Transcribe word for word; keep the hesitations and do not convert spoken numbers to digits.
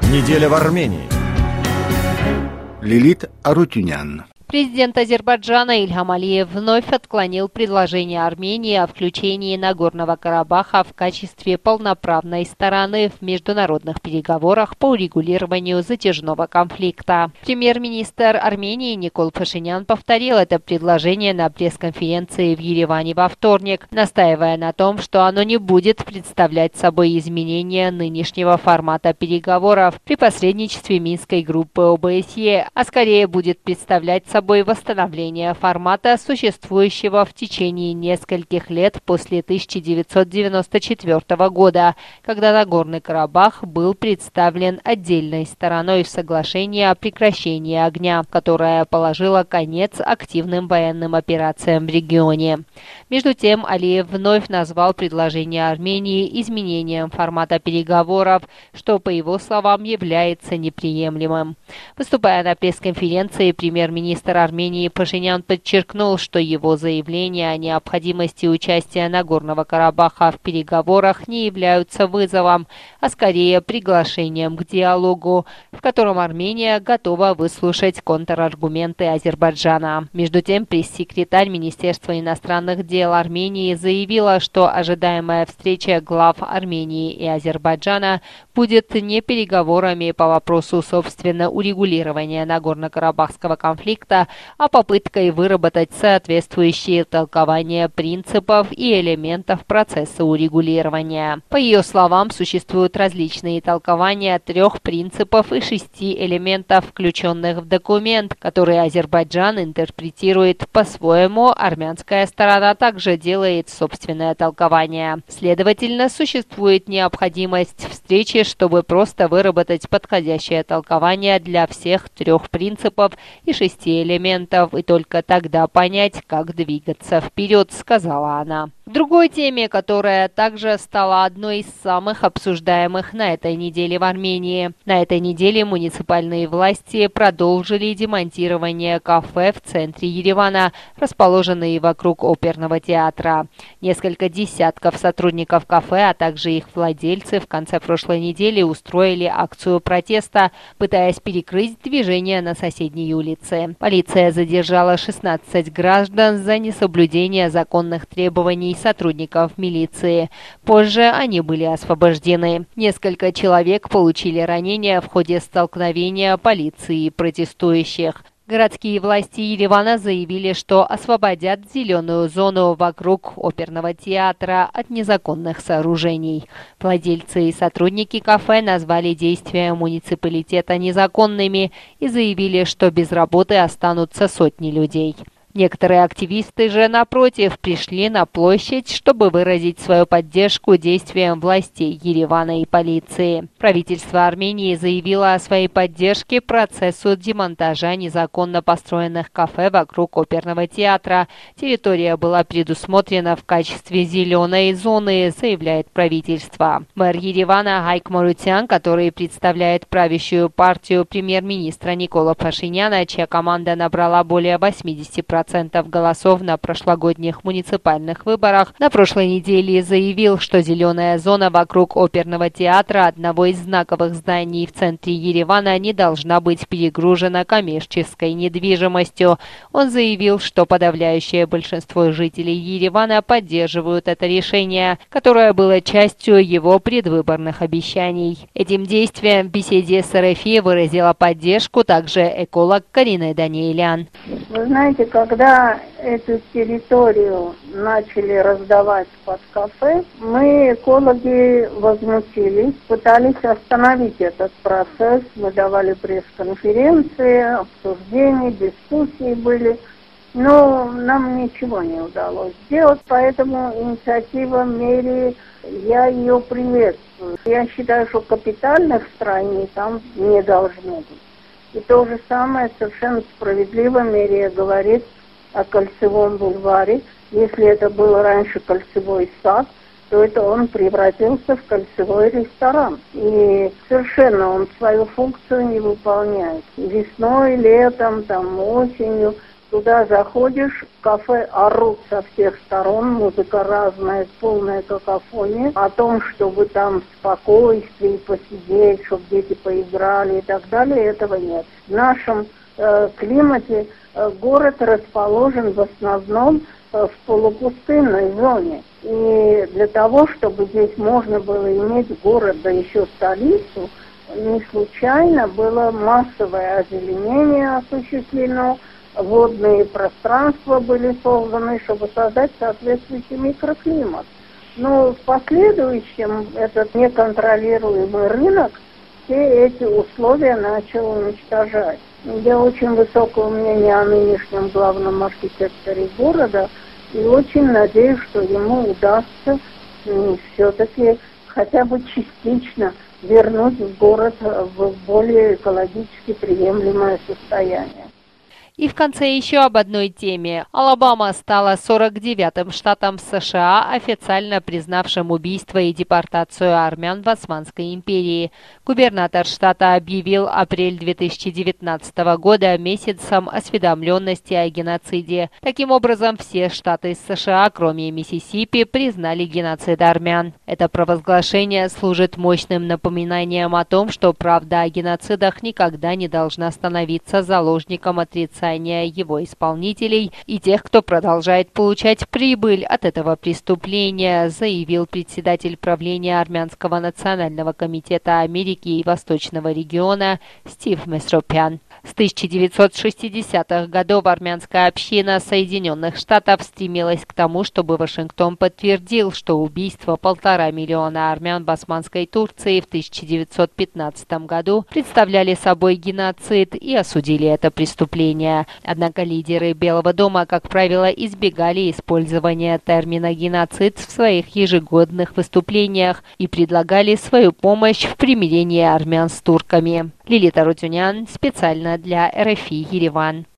Неделя в Армении. Лилит Арутюнян. Президент Азербайджана Ильхам Алиев вновь отклонил предложение Армении о включении Нагорного Карабаха в качестве полноправной стороны в международных переговорах по урегулированию затяжного конфликта. Премьер-министр Армении Никол Пашинян повторил это предложение на пресс-конференции в Ереване во вторник, настаивая на том, что оно не будет представлять собой изменение нынешнего формата переговоров при посредничестве Минской группы ОБСЕ, а скорее будет представлять собой собой восстановление формата, существующего в течение нескольких лет после тысяча девятьсот девяносто четвёртого года, когда Нагорный Карабах был представлен отдельной стороной в соглашении о прекращении огня, которое положило конец активным военным операциям в регионе. Между тем, Алиев вновь назвал предложение Армении изменением формата переговоров, что, по его словам, является неприемлемым. Выступая на пресс-конференции, премьер-министр Армении Пашинян подчеркнул, что его заявления о необходимости участия Нагорного Карабаха в переговорах не являются вызовом, а скорее приглашением к диалогу, в котором Армения готова выслушать контраргументы Азербайджана. Между тем, пресс-секретарь Министерства иностранных дел Армении заявила, что ожидаемая встреча глав Армении и Азербайджана будет не переговорами по вопросу, собственно, урегулирования Нагорно-Карабахского конфликта, а попыткой выработать соответствующие толкования принципов и элементов процесса урегулирования. По ее словам, существуют различные толкования трех принципов и шести элементов, включенных в документ, который Азербайджан интерпретирует по-своему, армянская сторона также делает собственное толкование. Следовательно, существует необходимость встречи, чтобы просто выработать подходящее толкование для всех трех принципов и шести элементов, и только тогда понять, как двигаться вперед, сказала она. В другой теме, которая также стала одной из самых обсуждаемых на этой неделе в Армении. На этой неделе муниципальные власти продолжили демонтирование кафе в центре Еревана, расположенные вокруг оперного театра. Несколько десятков сотрудников кафе, а также их владельцы в конце прошлой недели устроили акцию протеста, пытаясь перекрыть движение на соседней улице. Полиция задержала шестнадцать граждан за несоблюдение законных требований сотрудников милиции. Позже они были освобождены. Несколько человек получили ранения в ходе столкновения полиции и протестующих. Городские власти Еревана заявили, что освободят зеленую зону вокруг оперного театра от незаконных сооружений. Владельцы и сотрудники кафе назвали действия муниципалитета незаконными и заявили, что без работы останутся сотни людей. Некоторые активисты же, напротив, пришли на площадь, чтобы выразить свою поддержку действиям властей Еревана и полиции. Правительство Армении заявило о своей поддержке процессу демонтажа незаконно построенных кафе вокруг оперного театра. Территория была предусмотрена в качестве зеленой зоны, заявляет правительство. Мэр Еревана Хайк Марутян, который представляет правящую партию премьер-министра Никола Пашиняна, чья команда набрала более восьмидесяти процентов голосов на прошлогодних муниципальных выборах, на прошлой неделе заявил, что зеленая зона вокруг оперного театра, одного из знаковых зданий в центре Еревана, не должна быть перегружена коммерческой недвижимостью. Он заявил, что подавляющее большинство жителей Еревана поддерживают это решение, которое было частью его предвыборных обещаний. Этим действием в беседе с эр эф и выразила поддержку также эколог Карина Даниэлян. Вы знаете, когда эту территорию начали раздавать под кафе, мы, экологи, возмутились, пытались остановить этот процесс. Мы давали пресс-конференции, обсуждения, дискуссии были, но нам ничего не удалось сделать, поэтому инициатива мэрии, я ее приветствую. Я считаю, что капитальных строений там не должно быть. И то же самое совершенно справедливо мэрия говорит о Кольцевом бульваре. Если это был раньше Кольцевой сад, то это он превратился в кольцевой ресторан. И совершенно он свою функцию не выполняет. Весной, летом, там, осенью Туда заходишь, в кафе орут со всех сторон, музыка разная, полная какофония, о том, чтобы там в спокойствии посидеть, чтобы дети поиграли и так далее, этого нет. В нашем э, климате э, город расположен в основном э, в полупустынной зоне. И для того, чтобы здесь можно было иметь город, да еще столицу, не случайно было массовое озеленение осуществлено, водные пространства были созданы, чтобы создать соответствующий микроклимат. Но в последующем этот неконтролируемый рынок все эти условия начал уничтожать. Я очень высокого мнения о нынешнем главном архитекторе города и очень надеюсь, что ему удастся все-таки хотя бы частично вернуть город в более экологически приемлемое состояние. И в конце еще об одной теме. Алабама стала сорок девятым штатом США, официально признавшим убийство и депортацию армян в Османской империи. Губернатор штата объявил апрель две тысячи девятнадцатого года месяцем осведомленности о геноциде. Таким образом, все штаты США, кроме Миссисипи, признали геноцид армян. Это провозглашение служит мощным напоминанием о том, что правда о геноцидах никогда не должна становиться заложником отрицания его исполнителей и тех, кто продолжает получать прибыль от этого преступления, заявил председатель правления Армянского национального комитета Америки и Восточного региона Стив Месропян. С тысяча девятьсот шестидесятых годов армянская община Соединенных Штатов стремилась к тому, чтобы Вашингтон подтвердил, что убийство полтора миллиона армян в Османской Турции в тысяча девятьсот пятнадцатом году представляли собой геноцид и осудили это преступление. Однако лидеры Белого дома, как правило, избегали использования термина «геноцид» в своих ежегодных выступлениях и предлагали свою помощь в примирении армян с турками. Лилита Рутюнян специально для эр эф и Ереван.